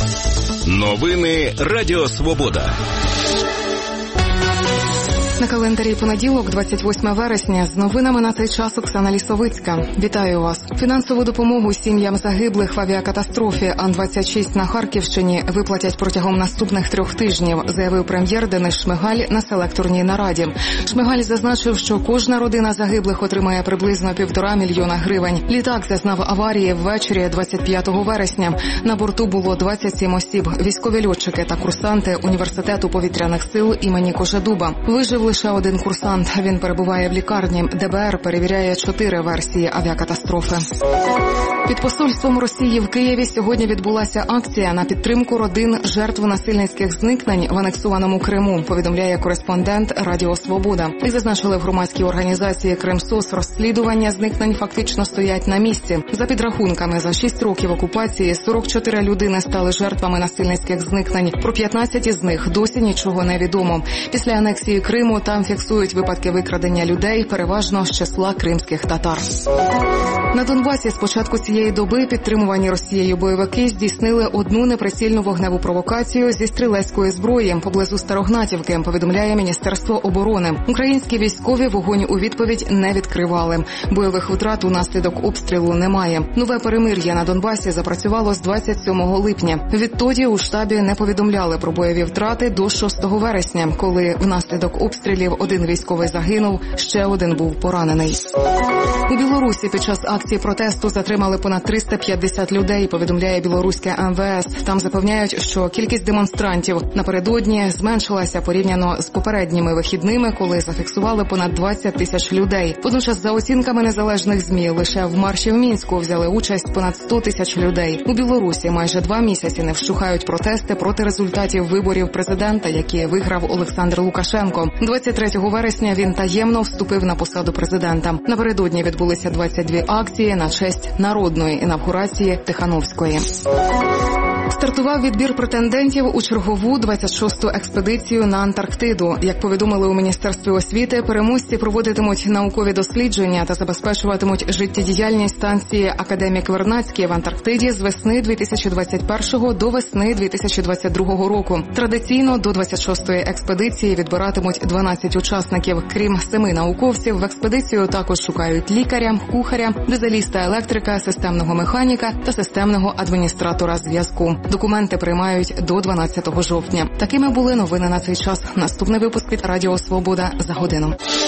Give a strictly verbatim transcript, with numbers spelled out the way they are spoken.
Новини Радіо Свобода. На календарі понеділок, двадцять восьме вересня. З новинами на цей час Оксана Лісовицька. Вітаю вас. Фінансову допомогу сім'ям загиблих в авіакатастрофі Ан двадцять шість на Харківщині виплатять протягом наступних трьох тижнів, заявив прем'єр Денис Шмигаль на селекторній нараді. Шмигаль зазначив, що кожна родина загиблих отримає приблизно півтора мільйона гривень. Літак зазнав аварії ввечері двадцять п'ятого вересня. На борту було двадцять сім осіб, військові льотчики та курсанти Університету повітряних сил імені Кожедуба. Вижив лише один курсант. Він перебуває в лікарні. Де Бе Ер перевіряє чотири версії авіакатастрофи. Під посольством Росії в Києві сьогодні відбулася акція на підтримку родин жертв насильницьких зникнень в анексованому Криму, повідомляє кореспондент Радіо Свобода. І зазначили в громадській організації «Кримсос», розслідування зникнень фактично стоять на місці. За підрахунками, за шість років окупації сорок чотири людини стали жертвами насильницьких зникнень. Про п'ятнадцять із них досі нічого не відомо. Після анексії Криму там фіксують випадки викрадення людей, переважно з числа кримських татар. На Донбасі з початку цієї доби підтримувані Росією бойовики здійснили одну неприцільну вогневу провокацію зі стрілецької зброї поблизу Старогнатівки, повідомляє Міністерство оборони. Українські військові вогонь у відповідь не відкривали. Бойових втрат унаслідок обстрілу немає. Нове перемир'я на Донбасі запрацювало з двадцять сьомого липня. Відтоді у штабі не повідомляли про бойові втрати до шостого вересня, коли внаслідок обстрілів один військовий загинув, ще один був поранений. У Білорусі під час акції протесту затримали понад триста п'ятдесят людей, повідомляє білоруське Ем Ве Ес. Там запевняють, що кількість демонстрантів напередодні зменшилася порівняно з попередніми вихідними, коли зафіксували понад двадцять тисяч людей. Водночас, за оцінками незалежних ЗМІ, лише в марші в Мінську взяли участь понад сто тисяч людей. У Білорусі майже два місяці не вщухають протести проти результатів виборів президента, які виграв Олександр Лукашенко. двадцять третього вересня він таємно вступив на посаду президента. Напередодні відбулися двадцять дві акції на честь народної інавгурації Тихановської. Стартував відбір претендентів у чергову двадцять шосту експедицію на Антарктиду. Як повідомили у Міністерстві освіти, переможці проводитимуть наукові дослідження та забезпечуватимуть життєдіяльність станції «Академік Вернадський» в Антарктиді з весни дві тисячі двадцять першого до весни дві тисячі двадцять другого року. Традиційно до двадцять шостої експедиції відбиратимуть дванадцять учасників. Крім семи науковців, в експедицію також шукають лікаря, кухаря, дизеліста, електрика, системного механіка та системного адміністратора зв'язку. Документи приймають до дванадцятого жовтня. Такими були новини на цей час. Наступний випуск від Радіо Свобода за годину.